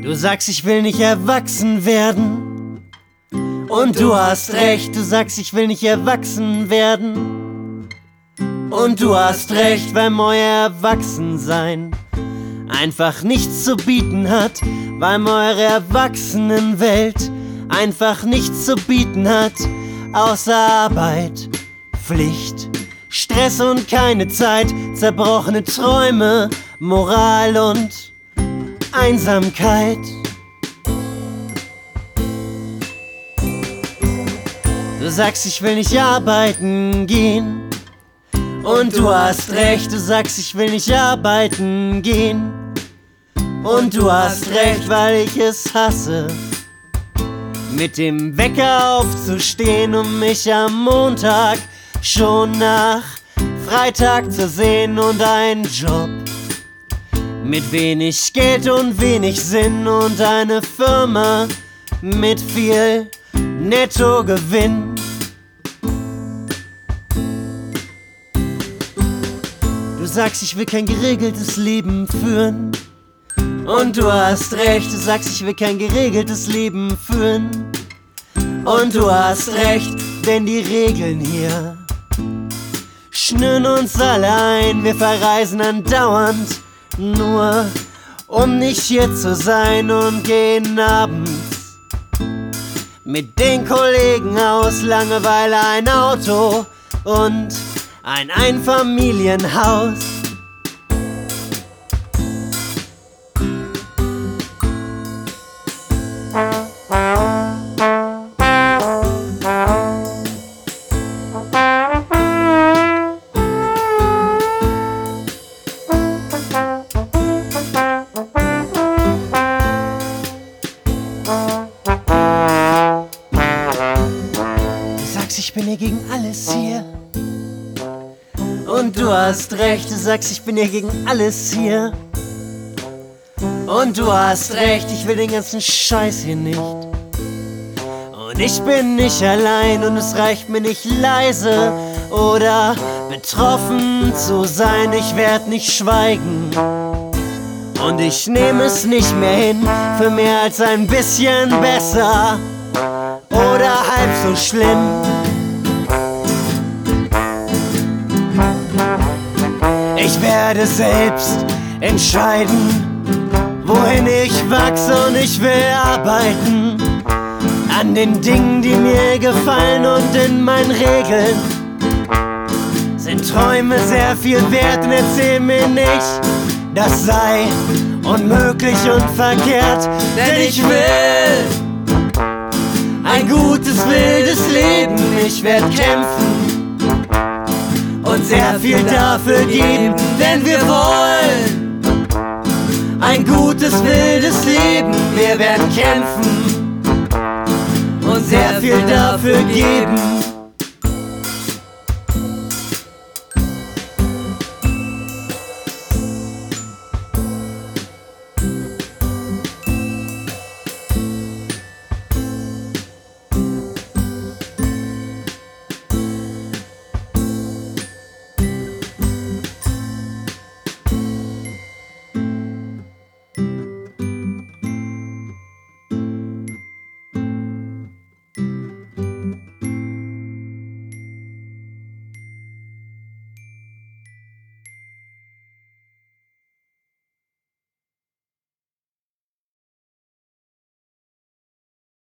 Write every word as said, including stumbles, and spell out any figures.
Du sagst, ich will nicht erwachsen werden. Und du hast recht, du sagst, ich will nicht erwachsen werden. Und du hast recht, weil euer Erwachsensein einfach nichts zu bieten hat, weil eure Erwachsenenwelt einfach nichts zu bieten hat, außer Arbeit, Pflicht, Stress und keine Zeit, zerbrochene Träume, Moral und Einsamkeit. Du sagst, ich will nicht arbeiten gehen. Und du hast recht, du sagst, ich will nicht arbeiten gehen. Und du hast recht, weil ich es hasse, mit dem Wecker aufzustehen, um mich am Montag schon nach Freitag zu sehen. Und ein Job mit wenig Geld und wenig Sinn und eine Firma mit viel Nettogewinn. Du sagst, ich will kein geregeltes Leben führen. Und du hast recht, du sagst, ich will kein geregeltes Leben führen. Und du hast recht, denn die Regeln hier schnüren uns alle ein. Wir verreisen andauernd, nur um nicht hier zu sein, und gehen abends mit den Kollegen aus. Langeweile, ein Auto und ein Einfamilienhaus. Ich bin hier gegen alles hier. Und du hast recht, du sagst, ich bin hier gegen alles hier. Und du hast recht, ich will den ganzen Scheiß hier nicht. Und ich bin nicht allein und es reicht mir nicht leise oder betroffen zu sein. Ich werd nicht schweigen und ich nehme es nicht mehr hin für mehr als ein bisschen besser oder halb so schlimm. Ich werde selbst entscheiden, wohin ich wachse, und ich will arbeiten an den Dingen, die mir gefallen, und in meinen Regeln sind Träume sehr viel wert. Und erzähl mir nicht, das sei unmöglich und verkehrt, denn ich will ein gutes, wildes Leben. Ich werd kämpfen und sehr viel dafür geben, denn wir wollen ein gutes, wildes Leben. Wir werden kämpfen und sehr viel dafür geben.